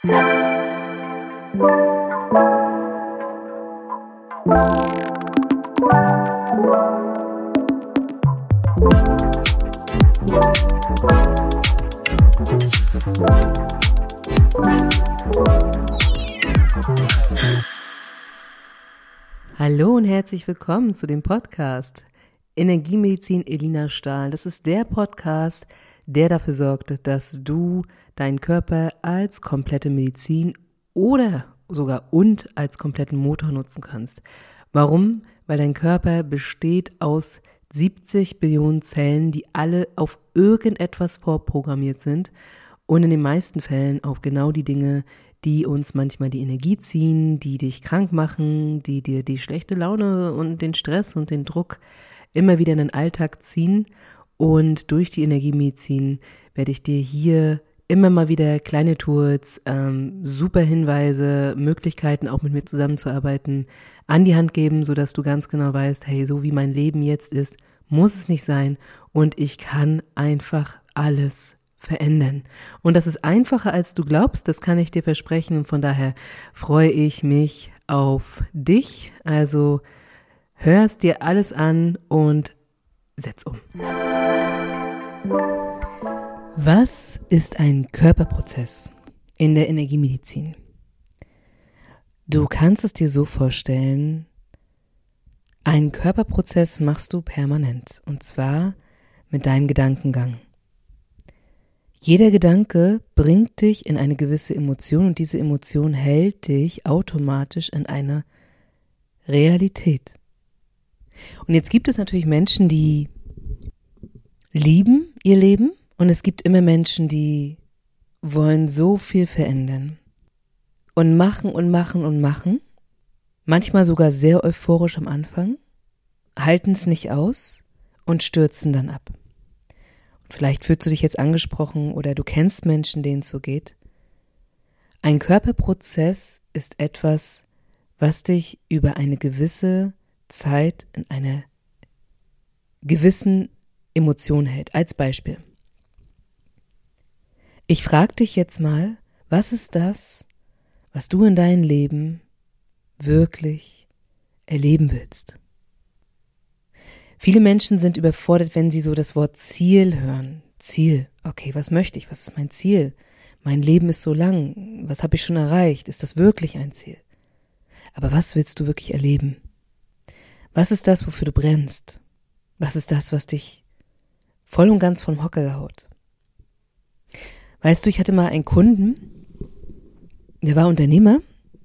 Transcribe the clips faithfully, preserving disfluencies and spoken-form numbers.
Hallo und herzlich willkommen zu dem Podcast Energiemedizin Elina Stahl. Das ist der Podcast, der dafür sorgt, dass du deinen Körper als komplette Medizin oder sogar und als kompletten Motor nutzen kannst. Warum? Weil dein Körper besteht aus siebzig Billionen Zellen, die alle auf irgendetwas vorprogrammiert sind und in den meisten Fällen auf genau die Dinge, die uns manchmal die Energie ziehen, die dich krank machen, die dir die schlechte Laune und den Stress und den Druck immer wieder in den Alltag ziehen. Und durch die Energiemedizin werde ich dir hier immer mal wieder kleine Tools, ähm, super Hinweise, Möglichkeiten, auch mit mir zusammenzuarbeiten, an die Hand geben, sodass du ganz genau weißt, hey, so wie mein Leben jetzt ist, muss es nicht sein und ich kann einfach alles verändern. Und das ist einfacher, als du glaubst, das kann ich dir versprechen. Und von daher freue ich mich auf dich. Also hörst dir alles an und setz um. Was ist ein Körperprozess in der Energiemedizin? Du kannst es dir so vorstellen, einen Körperprozess machst du permanent und zwar mit deinem Gedankengang. Jeder Gedanke bringt dich in eine gewisse Emotion und diese Emotion hält dich automatisch in einer Realität. Und jetzt gibt es natürlich Menschen, die lieben ihr Leben und es gibt immer Menschen, die wollen so viel verändern und machen und machen und machen, manchmal sogar sehr euphorisch am Anfang, halten es nicht aus und stürzen dann ab. Vielleicht fühlst du dich jetzt angesprochen oder du kennst Menschen, denen es so geht. Ein Körperprozess ist etwas, was dich über eine gewisse Zeit in einer gewissen Emotion hält. Als Beispiel. Ich frage dich jetzt mal, was ist das, was du in deinem Leben wirklich erleben willst? Viele Menschen sind überfordert, wenn sie so das Wort Ziel hören. Ziel, okay, was möchte ich? Was ist mein Ziel? Mein Leben ist so lang. Was habe ich schon erreicht? Ist das wirklich ein Ziel? Aber was willst du wirklich erleben? Was ist das, wofür du brennst? Was ist das, was dich voll und ganz vom Hocker haut? Weißt du, ich hatte mal einen Kunden, der war Unternehmer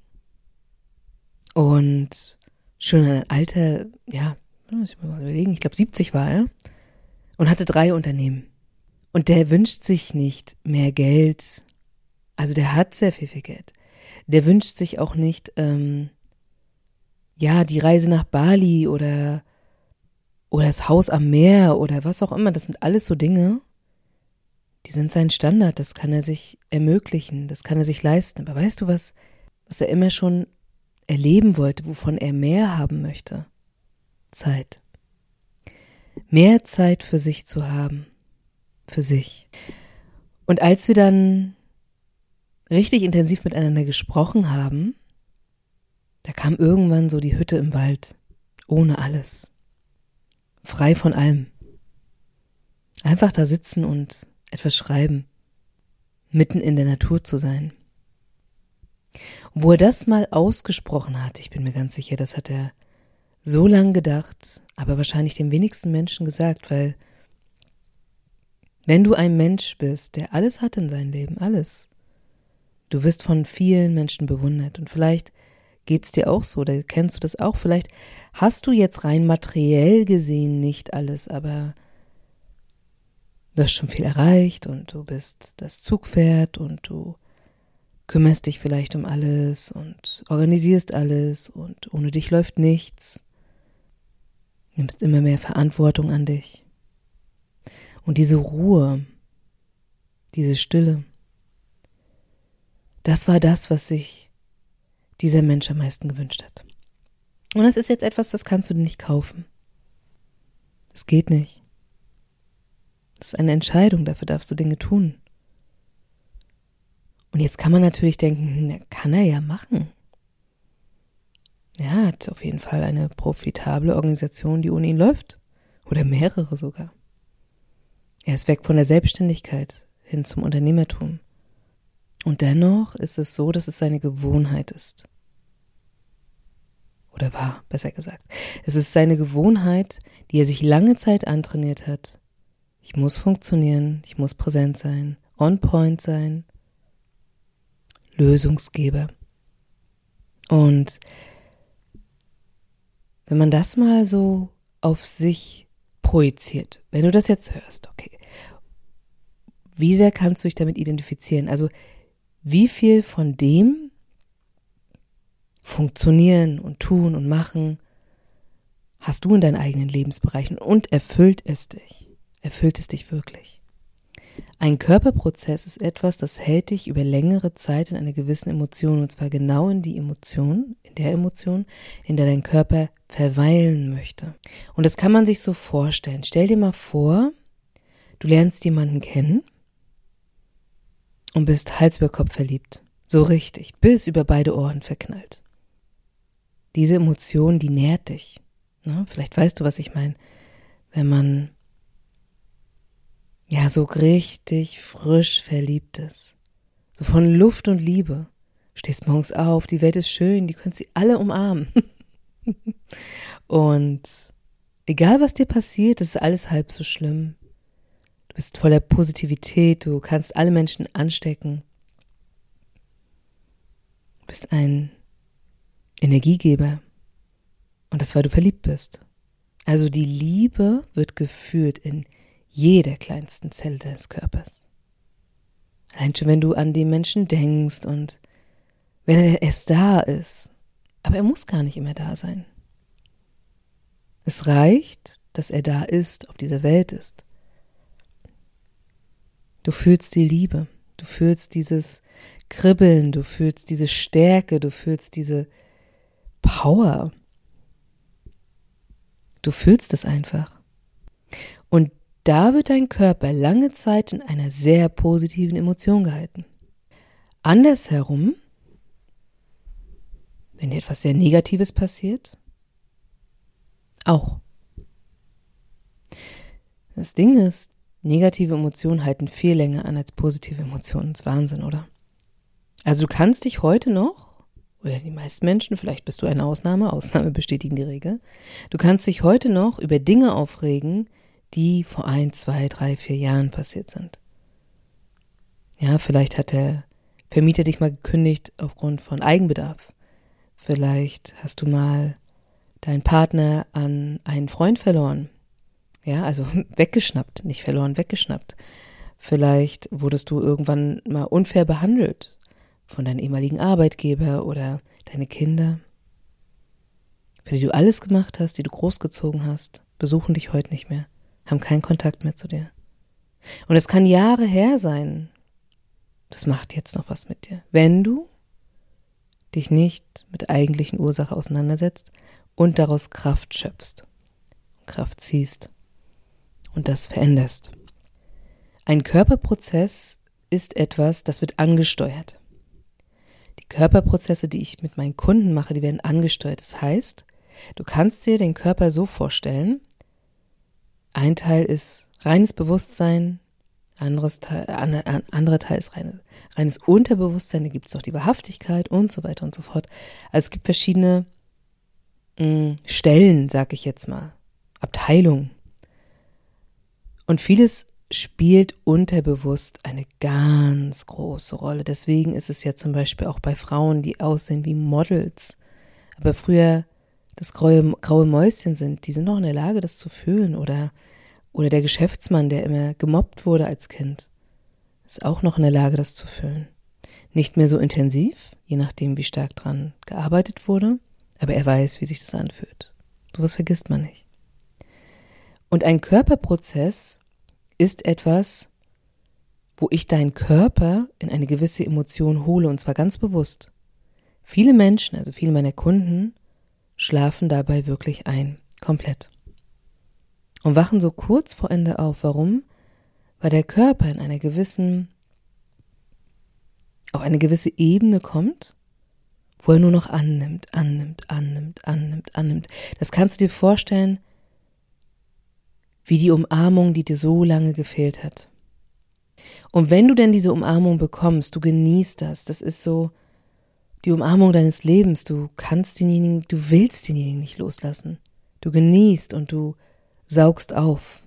und schon ein alter, ja, ich muss mal überlegen, ich glaube siebzig war er und hatte drei Unternehmen. Und der wünscht sich nicht mehr Geld, also der hat sehr viel, viel Geld. Der wünscht sich auch nicht, ähm, ja, die Reise nach Bali oder, oder das Haus am Meer oder was auch immer. Das sind alles so Dinge, die sind sein Standard, das kann er sich ermöglichen, das kann er sich leisten. Aber weißt du was, was er immer schon erleben wollte, wovon er mehr haben möchte? Zeit. Mehr Zeit für sich zu haben. Für sich. Und als wir dann richtig intensiv miteinander gesprochen haben, da kam irgendwann so die Hütte im Wald. Ohne alles. Frei von allem. Einfach da sitzen und etwas schreiben. Mitten in der Natur zu sein. Und wo er das mal ausgesprochen hat, ich bin mir ganz sicher, das hat er so lang gedacht, aber wahrscheinlich den wenigsten Menschen gesagt, weil wenn du ein Mensch bist, der alles hat in seinem Leben, alles, du wirst von vielen Menschen bewundert und vielleicht geht's dir auch so oder kennst du das auch, vielleicht hast du jetzt rein materiell gesehen nicht alles, aber du hast schon viel erreicht und du bist das Zugpferd und du kümmerst dich vielleicht um alles und organisierst alles und ohne dich läuft nichts. Nimmst immer mehr Verantwortung an dich. Und diese Ruhe, diese Stille, das war das, was sich dieser Mensch am meisten gewünscht hat. Und das ist jetzt etwas, das kannst du nicht kaufen. Das geht nicht. Das ist eine Entscheidung, dafür darfst du Dinge tun. Und jetzt kann man natürlich denken, na, kann er ja machen. Er hat auf jeden Fall eine profitable Organisation, die ohne ihn läuft. Oder mehrere sogar. Er ist weg von der Selbstständigkeit hin zum Unternehmertum. Und dennoch ist es so, dass es seine Gewohnheit ist. Oder war, besser gesagt. Es ist seine Gewohnheit, die er sich lange Zeit antrainiert hat. Ich muss funktionieren, ich muss präsent sein, on point sein, Lösungsgeber. Und wenn man das mal so auf sich projiziert, wenn du das jetzt hörst, okay, wie sehr kannst du dich damit identifizieren? Also wie viel von dem Funktionieren und Tun und Machen hast du in deinen eigenen Lebensbereichen und erfüllt es dich? Erfüllt es dich wirklich? Ein Körperprozess ist etwas, das hält dich über längere Zeit in einer gewissen Emotion, und zwar genau in die Emotion, in der Emotion, in der dein Körper verweilen möchte. Und das kann man sich so vorstellen. Stell dir mal vor, du lernst jemanden kennen und bist Hals über Kopf verliebt. So richtig, bis über beide Ohren verknallt. Diese Emotion, die nährt dich. Ne? Vielleicht weißt du, was ich meine. Wenn man ja so richtig frisch verliebt ist. So von Luft und Liebe. Stehst morgens auf, die Welt ist schön, die können sie alle umarmen. Und egal, was dir passiert, ist alles halb so schlimm. Du bist voller Positivität, du kannst alle Menschen anstecken. Du bist ein Energiegeber. Und das, weil du verliebt bist. Also die Liebe wird gefühlt in jeder kleinsten Zelle deines Körpers. Allein schon, wenn du an den Menschen denkst und wenn er erst da ist. Aber er muss gar nicht immer da sein. Es reicht, dass er da ist, auf dieser Welt ist. Du fühlst die Liebe, du fühlst dieses Kribbeln, du fühlst diese Stärke, du fühlst diese Power. Du fühlst es einfach. Und da wird dein Körper lange Zeit in einer sehr positiven Emotion gehalten. Andersherum, wenn dir etwas sehr Negatives passiert, auch. Das Ding ist, negative Emotionen halten viel länger an als positive Emotionen. Das ist Wahnsinn, oder? Also du kannst dich heute noch, oder die meisten Menschen, vielleicht bist du eine Ausnahme, Ausnahme bestätigen die Regel, du kannst dich heute noch über Dinge aufregen, die vor ein, zwei, drei, vier Jahren passiert sind. Ja, vielleicht hat der Vermieter dich mal gekündigt aufgrund von Eigenbedarf. Vielleicht hast du mal deinen Partner an einen Freund verloren. Ja, also weggeschnappt, nicht verloren, weggeschnappt. Vielleicht wurdest du irgendwann mal unfair behandelt von deinem ehemaligen Arbeitgeber oder deine Kinder, für die du alles gemacht hast, die du großgezogen hast, besuchen dich heute nicht mehr, haben keinen Kontakt mehr zu dir. Und es kann Jahre her sein. Das macht jetzt noch was mit dir, wenn du dich nicht mit der eigentlichen Ursache auseinandersetzt und daraus Kraft schöpfst, Kraft ziehst und das veränderst. Ein Körperprozess ist etwas, das wird angesteuert. Die Körperprozesse, die ich mit meinen Kunden mache, die werden angesteuert. Das heißt, du kannst dir den Körper so vorstellen, ein Teil ist reines Bewusstsein, anderes Teil, an, andere Teil ist reine, reines Unterbewusstsein, da gibt es auch die Wahrhaftigkeit und so weiter und so fort. Also es gibt verschiedene mh, Stellen, sag ich jetzt mal, Abteilungen. Und vieles spielt unterbewusst eine ganz große Rolle. Deswegen ist es ja zum Beispiel auch bei Frauen, die aussehen wie Models, aber früher das graue, graue Mäuschen sind, die sind noch in der Lage, das zu fühlen. Oder, oder der Geschäftsmann, der immer gemobbt wurde als Kind, ist auch noch in der Lage, das zu fühlen. Nicht mehr so intensiv, je nachdem, wie stark dran gearbeitet wurde, aber er weiß, wie sich das anfühlt. Sowas vergisst man nicht. Und ein Körperprozess ist etwas, wo ich deinen Körper in eine gewisse Emotion hole, und zwar ganz bewusst. Viele Menschen, also viele meiner Kunden, schlafen dabei wirklich ein, komplett. Und wachen so kurz vor Ende auf. Warum? Weil der Körper in einer gewissen auf eine gewisse Ebene kommt, wo er nur noch annimmt, annimmt, annimmt, annimmt, annimmt. Das kannst du dir vorstellen, wie die Umarmung, die dir so lange gefehlt hat. Und wenn du denn diese Umarmung bekommst, du genießt das, das ist so die Umarmung deines Lebens, du kannst denjenigen, du willst denjenigen nicht loslassen. Du genießt und du saugst auf,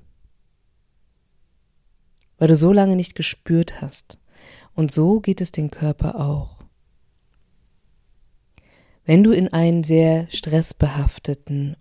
weil du so lange nicht gespürt hast. Und so geht es dem Körper auch. Wenn du in einen sehr stressbehafteten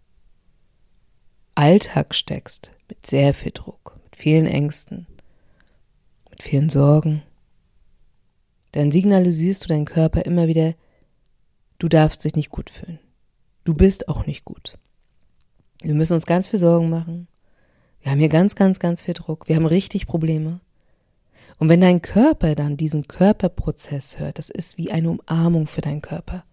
Alltag steckst, mit sehr viel Druck, mit vielen Ängsten, mit vielen Sorgen, dann signalisierst du deinen Körper immer wieder, du darfst dich nicht gut fühlen. Du bist auch nicht gut. Wir müssen uns ganz viel Sorgen machen. Wir haben hier ganz, ganz, ganz viel Druck. Wir haben richtig Probleme. Und wenn dein Körper dann diesen Körperprozess hört, das ist wie eine Umarmung für deinen Körper.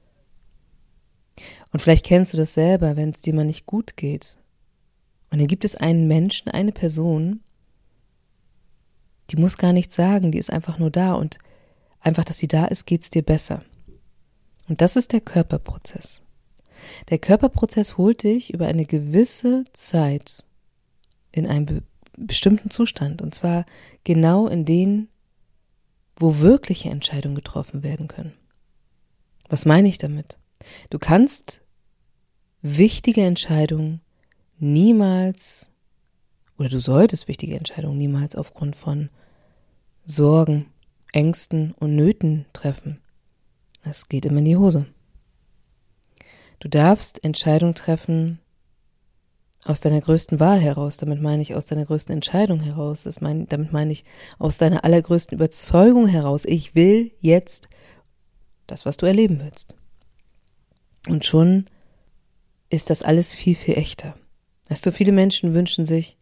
Und vielleicht kennst du das selber, wenn es dir mal nicht gut geht. Und dann gibt es einen Menschen, eine Person, die muss gar nichts sagen, die ist einfach nur da und einfach, dass sie da ist, geht es dir besser. Und das ist der Körperprozess. Der Körperprozess holt dich über eine gewisse Zeit in einen be- bestimmten Zustand. Und zwar genau in den, wo wirkliche Entscheidungen getroffen werden können. Was meine ich damit? Du kannst wichtige Entscheidungen niemals, oder du solltest wichtige Entscheidungen niemals aufgrund von Sorgen, Ängsten und Nöten treffen. Das geht immer in die Hose. Du darfst Entscheidungen treffen aus deiner größten Wahl heraus. Damit meine ich aus deiner größten Entscheidung heraus. Das mein, damit meine ich aus deiner allergrößten Überzeugung heraus. Ich will jetzt das, was du erleben willst. Und schon ist das alles viel, viel echter. Weißt du, viele Menschen wünschen sich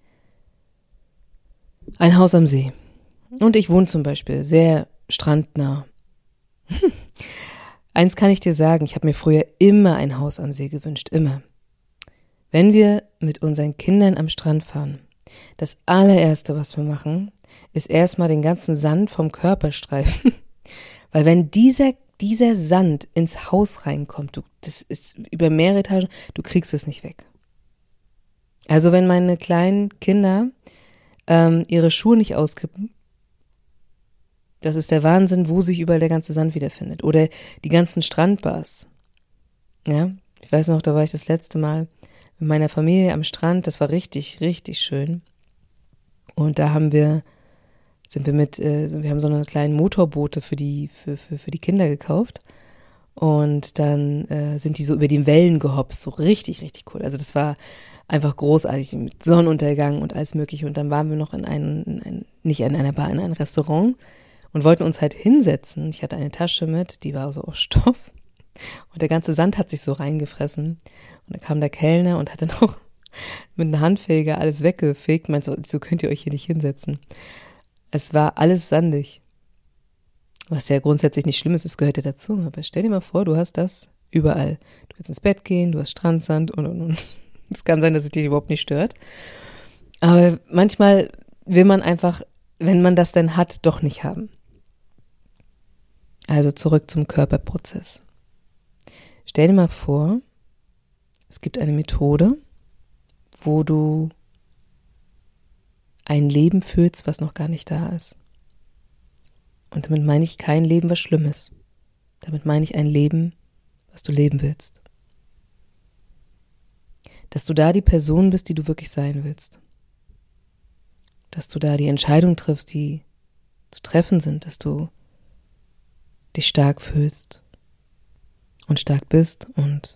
ein Haus am See. Und ich wohne zum Beispiel sehr strandnah. Eins kann ich dir sagen, ich habe mir früher immer ein Haus am See gewünscht, immer. Wenn wir mit unseren Kindern am Strand fahren, das allererste, was wir machen, ist erstmal den ganzen Sand vom Körper streifen. Weil wenn dieser, dieser Sand ins Haus reinkommt, du, das ist über mehrere Etagen, du kriegst es nicht weg. Also wenn meine kleinen Kinder ähm, ihre Schuhe nicht auskippen, das ist der Wahnsinn, wo sich überall der ganze Sand wiederfindet. Oder die ganzen Strandbars. Ja, ich weiß noch, da war ich das letzte Mal mit meiner Familie am Strand. Das war richtig, richtig schön. Und da haben wir, sind wir mit, äh, wir haben so eine kleine Motorboote für die, für, für, für die Kinder gekauft. Und dann äh, sind die so über die Wellen gehopst. So richtig, richtig cool. Also das war einfach großartig mit Sonnenuntergang und alles Mögliche. Und dann waren wir noch in einem, in ein, nicht in einer Bar, in einem Restaurant. Und wollten uns halt hinsetzen. Ich hatte eine Tasche mit, die war so aus Stoff. Und der ganze Sand hat sich so reingefressen. Und da kam der Kellner und hat dann auch mit einem Handfeger alles weggefegt. Meint so, so könnt ihr euch hier nicht hinsetzen. Es war alles sandig. Was ja grundsätzlich nicht schlimm ist, es gehört ja dazu. Aber stell dir mal vor, du hast das überall. Du willst ins Bett gehen, du hast Strandsand und, und, und. Es kann sein, dass es dich überhaupt nicht stört. Aber manchmal will man einfach, wenn man das denn hat, doch nicht haben. Also zurück zum Körperprozess. Stell dir mal vor, es gibt eine Methode, wo du ein Leben fühlst, was noch gar nicht da ist. Und damit meine ich kein Leben, was schlimm ist. Damit meine ich ein Leben, was du leben willst. Dass du da die Person bist, die du wirklich sein willst. Dass du da die Entscheidung triffst, die zu treffen sind, dass du dich stark fühlst und stark bist und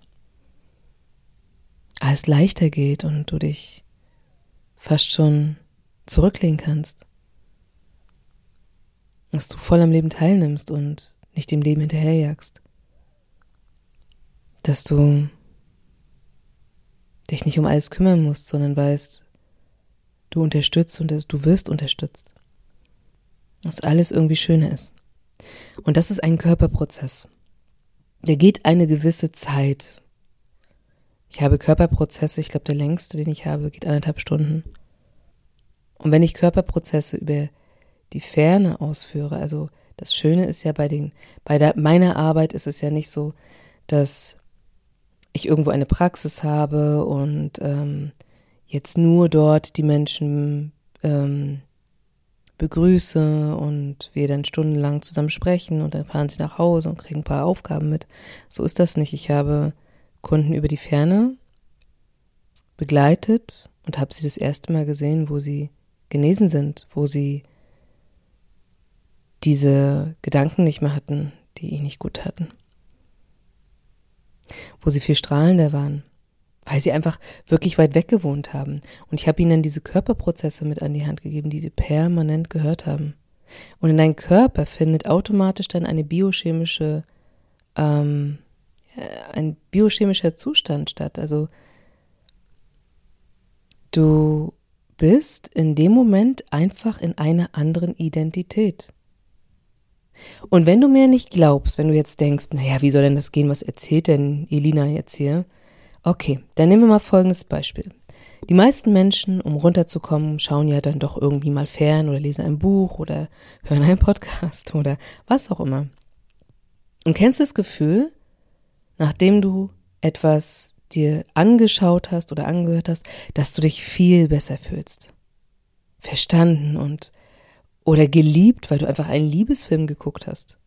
alles leichter geht und du dich fast schon zurücklehnen kannst. Dass du voll am Leben teilnimmst und nicht dem Leben hinterherjagst. Dass du dich nicht um alles kümmern musst, sondern weißt, du unterstützt und du wirst unterstützt. Dass alles irgendwie schöner ist. Und das ist ein Körperprozess. Der geht eine gewisse Zeit. Ich habe Körperprozesse, ich glaube der längste, den ich habe, geht anderthalb Stunden. Und wenn ich Körperprozesse über die Ferne ausführe, also das Schöne ist ja bei den, bei der, meiner Arbeit ist es ja nicht so, dass ich irgendwo eine Praxis habe und ähm, jetzt nur dort die Menschen ähm, begrüße und wir dann stundenlang zusammen sprechen und dann fahren sie nach Hause und kriegen ein paar Aufgaben mit. So ist das nicht. Ich habe Kunden über die Ferne begleitet und habe sie das erste Mal gesehen, wo sie genesen sind, wo sie diese Gedanken nicht mehr hatten, die ihnen nicht gut hatten. Wo sie viel strahlender waren, weil sie einfach wirklich weit weg gewohnt haben. Und ich habe ihnen dann diese Körperprozesse mit an die Hand gegeben, die sie permanent gehört haben. Und in deinem Körper findet automatisch dann eine biochemische, ähm, ein biochemischer Zustand statt. Also du bist in dem Moment einfach in einer anderen Identität. Und wenn du mir nicht glaubst, wenn du jetzt denkst, naja, wie soll denn das gehen, was erzählt denn Elina jetzt hier? Okay, dann nehmen wir mal folgendes Beispiel. Die meisten Menschen, um runterzukommen, schauen ja dann doch irgendwie mal fern oder lesen ein Buch oder hören einen Podcast oder was auch immer. Und kennst du das Gefühl, nachdem du etwas dir angeschaut hast oder angehört hast, dass du dich viel besser fühlst? Verstanden und oder geliebt, weil du einfach einen Liebesfilm geguckt hast.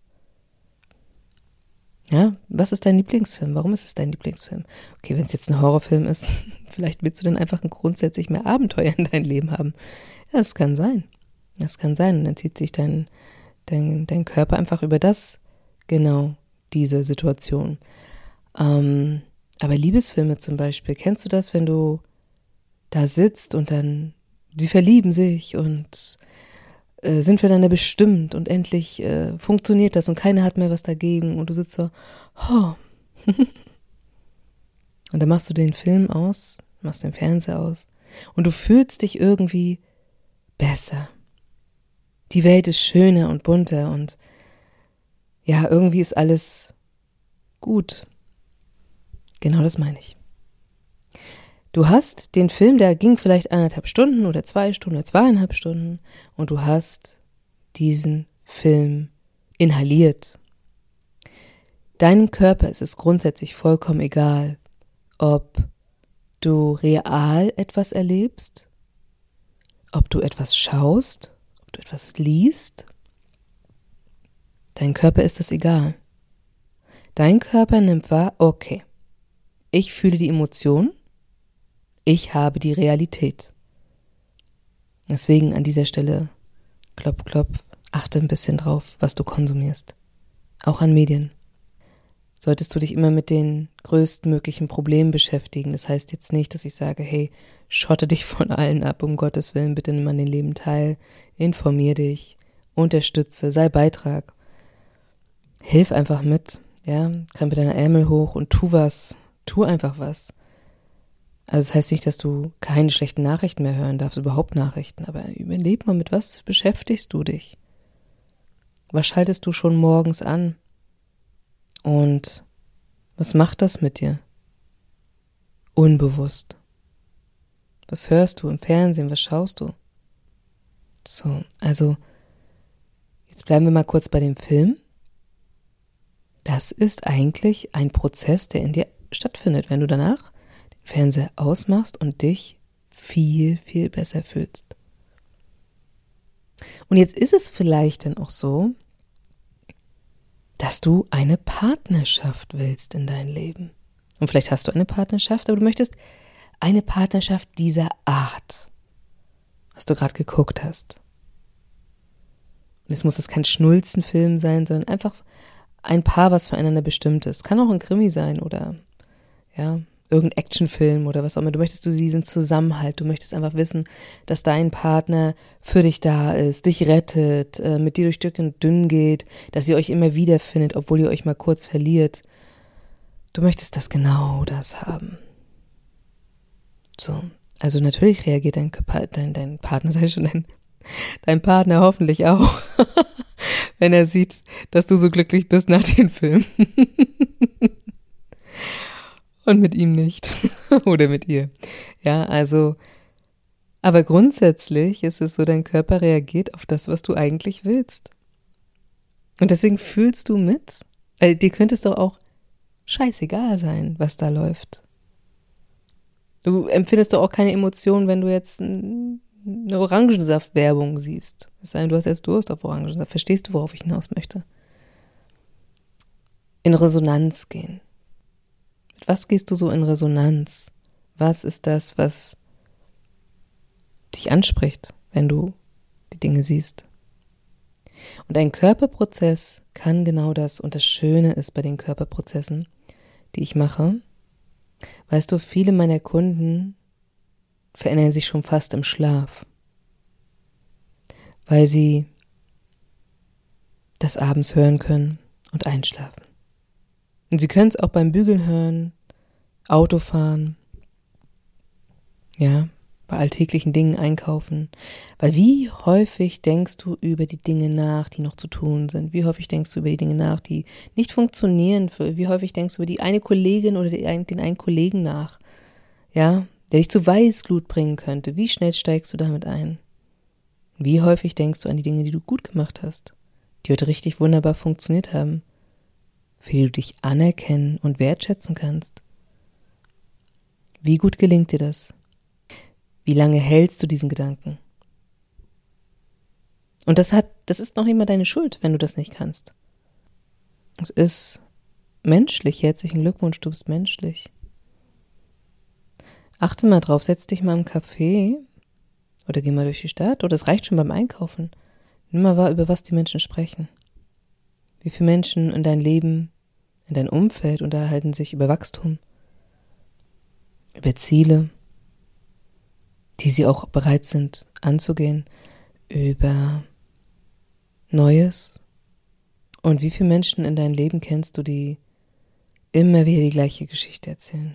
Ja, was ist dein Lieblingsfilm? Warum ist es dein Lieblingsfilm? Okay, wenn es jetzt ein Horrorfilm ist, vielleicht willst du dann einfach grundsätzlich mehr Abenteuer in dein Leben haben. Ja, das kann sein. Das kann sein. Und dann zieht sich dein, dein, dein Körper einfach über das, genau, diese Situation. Ähm, aber Liebesfilme zum Beispiel, kennst du das, wenn du da sitzt und dann, sie verlieben sich und äh, sind füreinander bestimmt und endlich äh, funktioniert das und keiner hat mehr was dagegen und du sitzt so, oh. Und dann machst du den Film aus, machst den Fernseher aus und du fühlst dich irgendwie besser. Die Welt ist schöner und bunter und ja, irgendwie ist alles gut. Genau das meine ich. Du hast den Film, der ging vielleicht eineinhalb Stunden oder zwei Stunden oder zweieinhalb Stunden und du hast diesen Film inhaliert. Deinem Körper ist es grundsätzlich vollkommen egal, ob du real etwas erlebst, ob du etwas schaust, ob du etwas liest. Dein Körper ist es egal. Dein Körper nimmt wahr, okay, ich fühle die Emotion, ich habe die Realität. Deswegen an dieser Stelle, klopf, klopf, achte ein bisschen drauf, was du konsumierst. Auch an Medien. Solltest du dich immer mit den größtmöglichen Problemen beschäftigen. Das heißt jetzt nicht, dass ich sage, hey, schotte dich von allen ab, um Gottes Willen, bitte nimm an den Leben teil, informier dich, unterstütze, sei Beitrag. Hilf einfach mit, ja, krempel deine Ärmel hoch und tu was, tu einfach was. Also das heißt nicht, dass du keine schlechten Nachrichten mehr hören darfst, überhaupt Nachrichten, aber überleg mal, mit was beschäftigst du dich? Was schaltest du schon morgens an? Und was macht das mit dir? Unbewusst. Was hörst du im Fernsehen? Was schaust du? So, also jetzt bleiben wir mal kurz bei dem Film. Das ist eigentlich ein Prozess, der in dir stattfindet, wenn du danach den Fernseher ausmachst und dich viel, viel besser fühlst. Und jetzt ist es vielleicht dann auch so, dass du eine Partnerschaft willst in dein Leben. Und vielleicht hast du eine Partnerschaft, aber du möchtest eine Partnerschaft dieser Art, was du gerade geguckt hast. Und es muss jetzt kein Schnulzenfilm sein, sondern einfach ein Paar, was füreinander bestimmt ist. Kann auch ein Krimi sein oder ja, irgendein Actionfilm oder was auch immer. Du möchtest du diesen Zusammenhalt, du möchtest einfach wissen, dass dein Partner für dich da ist, dich rettet, äh, mit dir durch dick und dünn geht, dass ihr euch immer wiederfindet, obwohl ihr euch mal kurz verliert. Du möchtest das genau das haben. So, also natürlich reagiert dein, dein, dein Partner, sag ich schon, dein, dein Partner hoffentlich auch, wenn er sieht, dass du so glücklich bist nach dem Film. Und mit ihm nicht. Oder mit ihr. Ja, also, aber grundsätzlich ist es so, dein Körper reagiert auf das, was du eigentlich willst. Und deswegen fühlst du mit. Weil dir könnte es doch auch scheißegal sein, was da läuft. Du empfindest doch auch keine Emotionen, wenn du jetzt eine Orangensaft-Werbung siehst. Es sei denn, du hast jetzt Durst auf Orangensaft. Verstehst du, worauf ich hinaus möchte? In Resonanz gehen. Mit was gehst du so in Resonanz? Was ist das, was dich anspricht, wenn du die Dinge siehst? Und ein Körperprozess kann genau das. Und das Schöne ist bei den Körperprozessen, die ich mache, weißt du, viele meiner Kunden verändern sich schon fast im Schlaf, weil sie das abends hören können und einschlafen. Und sie können es auch beim Bügeln hören, Autofahren, ja, bei alltäglichen Dingen einkaufen. Weil wie häufig denkst du über die Dinge nach, die noch zu tun sind? Wie häufig denkst du über die Dinge nach, die nicht funktionieren? Wie häufig denkst du über die eine Kollegin oder den einen Kollegen nach, ja, der dich zu Weißglut bringen könnte? Wie schnell steigst du damit ein? Wie häufig denkst du an die Dinge, die du gut gemacht hast, die heute richtig wunderbar funktioniert haben, für die du dich anerkennen und wertschätzen kannst? Wie gut gelingt dir das? Wie lange hältst du diesen Gedanken? Und das hat, das ist noch nicht mal deine Schuld, wenn du das nicht kannst. Es ist menschlich. Herzlichen Glückwunsch, du bist menschlich. Achte mal drauf, setz dich mal im Café oder geh mal durch die Stadt oder es reicht schon beim Einkaufen. Nimm mal wahr, über was die Menschen sprechen. Wie viele Menschen in dein Leben, in dein Umfeld unterhalten sich über Wachstum, über Ziele, die sie auch bereit sind anzugehen, über Neues. Und wie viele Menschen in deinem Leben kennst du, die immer wieder die gleiche Geschichte erzählen?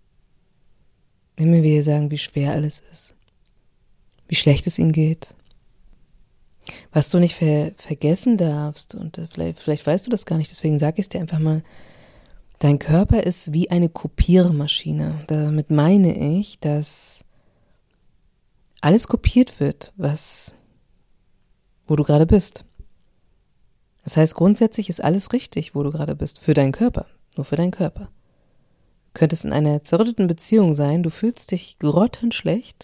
Immer wieder sagen, wie schwer alles ist, wie schlecht es ihnen geht. Was du nicht ver- vergessen darfst, und vielleicht, vielleicht weißt du das gar nicht, deswegen sage ich es dir einfach mal, dein Körper ist wie eine Kopiermaschine. Damit meine ich, dass alles kopiert wird, was, wo du gerade bist. Das heißt, grundsätzlich ist alles richtig, wo du gerade bist, für deinen Körper, nur für deinen Körper. Du könntest in einer zerrütteten Beziehung sein, du fühlst dich grottenschlecht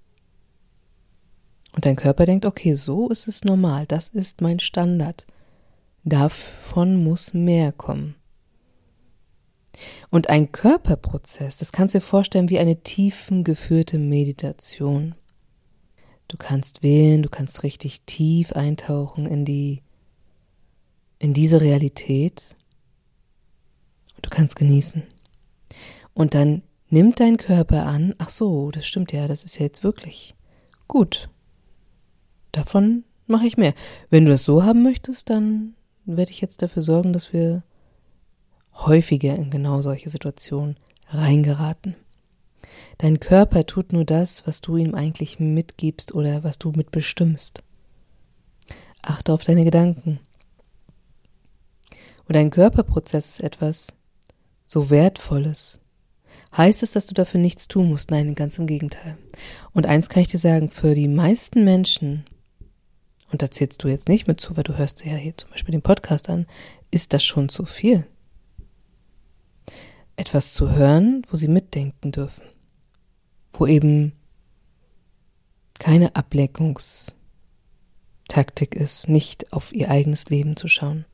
und dein Körper denkt, okay, so ist es normal, das ist mein Standard. Davon muss mehr kommen. Und ein Körperprozess, das kannst du dir vorstellen wie eine tiefengeführte Meditation. Du kannst wählen, du kannst richtig tief eintauchen in die, in diese Realität und du kannst genießen. Und dann nimmt dein Körper an, ach so, das stimmt ja, das ist ja jetzt wirklich gut. Davon mache ich mehr. Wenn du das so haben möchtest, dann werde ich jetzt dafür sorgen, dass wir häufiger in genau solche Situationen reingeraten. Dein Körper tut nur das, was du ihm eigentlich mitgibst oder was du mitbestimmst. Achte auf deine Gedanken. Und ein Körperprozess ist etwas so Wertvolles. Heißt es, dass du dafür nichts tun musst? Nein, ganz im Gegenteil. Und eins kann ich dir sagen, für die meisten Menschen, und da zählst du jetzt nicht mit zu, weil du hörst ja hier zum Beispiel den Podcast an, ist das schon zu viel. Etwas zu hören, wo sie mitdenken dürfen. Wo eben keine Ablenkungstaktik ist, nicht auf ihr eigenes Leben zu schauen.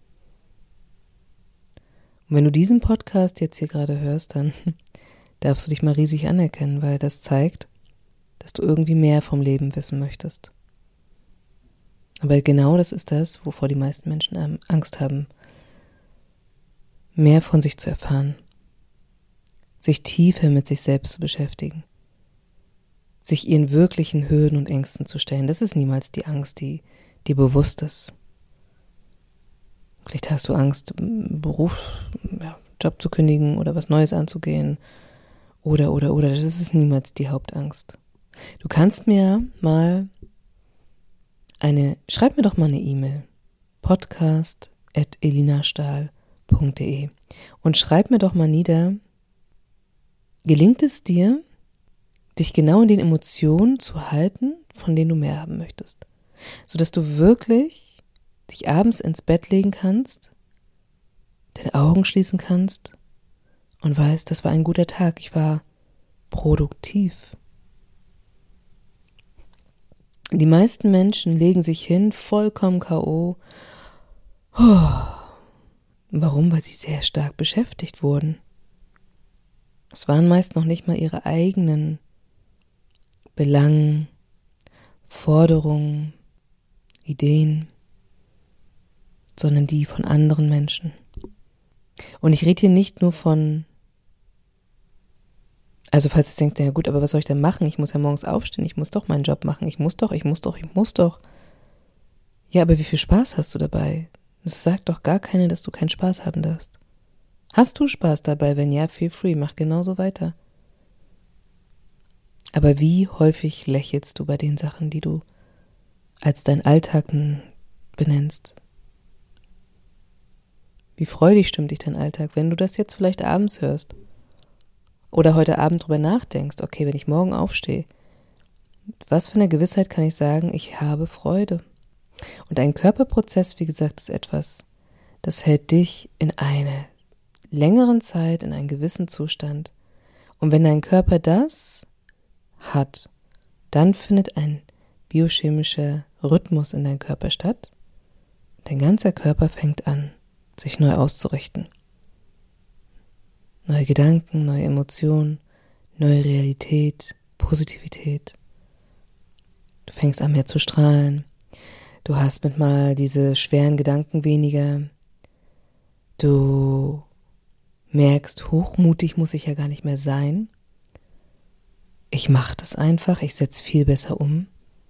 Und wenn du diesen Podcast jetzt hier gerade hörst, dann darfst du dich mal riesig anerkennen, weil das zeigt, dass du irgendwie mehr vom Leben wissen möchtest. Aber genau das ist das, wovor die meisten Menschen Angst haben, mehr von sich zu erfahren, sich tiefer mit sich selbst zu beschäftigen, sich ihren wirklichen Hürden und Ängsten zu stellen. Das ist niemals die Angst, die dir bewusst ist. Vielleicht hast du Angst, Beruf, ja, Job zu kündigen oder was Neues anzugehen. Oder, oder, oder. Das ist niemals die Hauptangst. Du kannst mir mal eine, schreib mir doch mal eine E-Mail. podcast at elinastahl punkt de und schreib mir doch mal nieder, gelingt es dir, dich genau in den Emotionen zu halten, von denen du mehr haben möchtest, sodass du wirklich dich abends ins Bett legen kannst, deine Augen schließen kannst und weißt, das war ein guter Tag, ich war produktiv. Die meisten Menschen legen sich hin, vollkommen K O. Oh. Warum? Weil sie sehr stark beschäftigt wurden. Es waren meist noch nicht mal ihre eigenen Belangen, Forderungen, Ideen, sondern die von anderen Menschen. Und ich rede hier nicht nur von, also falls du denkst, ja gut, aber was soll ich denn machen? Ich muss ja morgens aufstehen, ich muss doch meinen Job machen, ich muss doch, ich muss doch, ich muss doch. Ja, aber wie viel Spaß hast du dabei? Es sagt doch gar keiner, dass du keinen Spaß haben darfst. Hast du Spaß dabei? Wenn ja, feel free, mach genauso weiter. Aber wie häufig lächelst du bei den Sachen, die du als dein Alltag benennst? Wie freudig stimmt dich dein Alltag, wenn du das jetzt vielleicht abends hörst? Oder heute Abend drüber nachdenkst, okay, wenn ich morgen aufstehe, was für eine Gewissheit kann ich sagen, ich habe Freude? Und ein Körperprozess, wie gesagt, ist etwas, das hält dich in einer längeren Zeit, in einen gewissen Zustand. Und wenn dein Körper das hat, dann findet ein biochemischer Rhythmus in deinem Körper statt. Dein ganzer Körper fängt an, sich neu auszurichten. Neue Gedanken, neue Emotionen, neue Realität, Positivität. Du fängst an, mehr zu strahlen. Du hast mit mal diese schweren Gedanken weniger. Du merkst, hochmutig muss ich ja gar nicht mehr sein. Ich mache das einfach, ich setze viel besser um.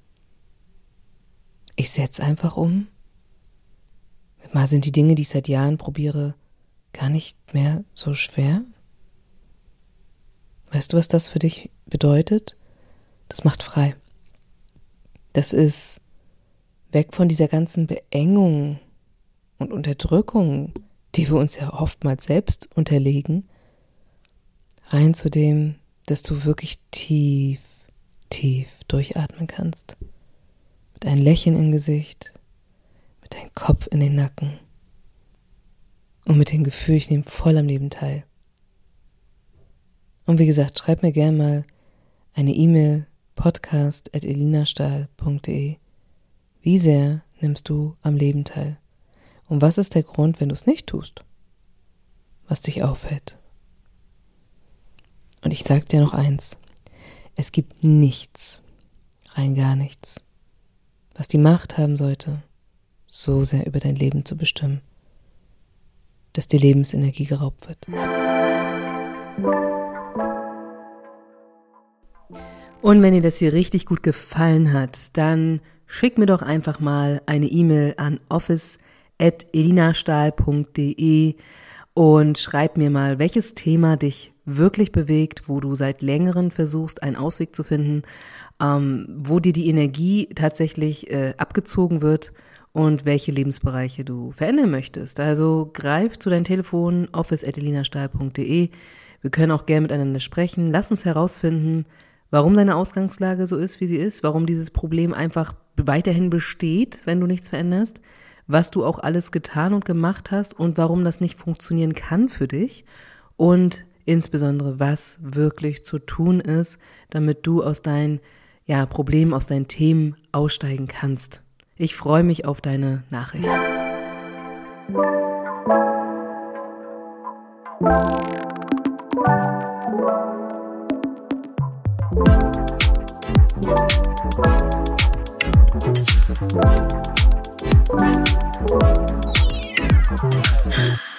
Ich setze einfach um. Mal sind die Dinge, die ich seit Jahren probiere, gar nicht mehr so schwer. Weißt du, was das für dich bedeutet? Das macht frei. Das ist weg von dieser ganzen Beengung und Unterdrückung, die wir uns ja oftmals selbst unterlegen, rein zu dem, dass du wirklich tief, tief durchatmen kannst. Mit einem Lächeln im Gesicht, mit deinem Kopf in den Nacken und mit dem Gefühl, ich nehme voll am Leben teil. Und wie gesagt, schreib mir gerne mal eine E-Mail, podcast at elinastahl punkt de. Wie sehr nimmst du am Leben teil? Und was ist der Grund, wenn du es nicht tust? Was dich aufhält? Und ich sage dir noch eins. Es gibt nichts, rein gar nichts, was die Macht haben sollte, so sehr über dein Leben zu bestimmen, dass die Lebensenergie geraubt wird. Und wenn dir das hier richtig gut gefallen hat, dann schick mir doch einfach mal eine E-Mail an office at elinastahl punkt de und schreib mir mal, welches Thema dich wirklich bewegt, wo du seit längerem versuchst, einen Ausweg zu finden, ähm, wo dir die Energie tatsächlich äh, abgezogen wird und welche Lebensbereiche du verändern möchtest. Also greif zu deinem Telefon, office at elinastahl punkt de. Wir können auch gerne miteinander sprechen. Lass uns herausfinden, warum deine Ausgangslage so ist, wie sie ist, warum dieses Problem einfach weiterhin besteht, wenn du nichts veränderst, was du auch alles getan und gemacht hast und warum das nicht funktionieren kann für dich und insbesondere, was wirklich zu tun ist, damit du aus deinen ja, Problemen, aus deinen Themen aussteigen kannst. Ich freue mich auf deine Nachricht. Thank you.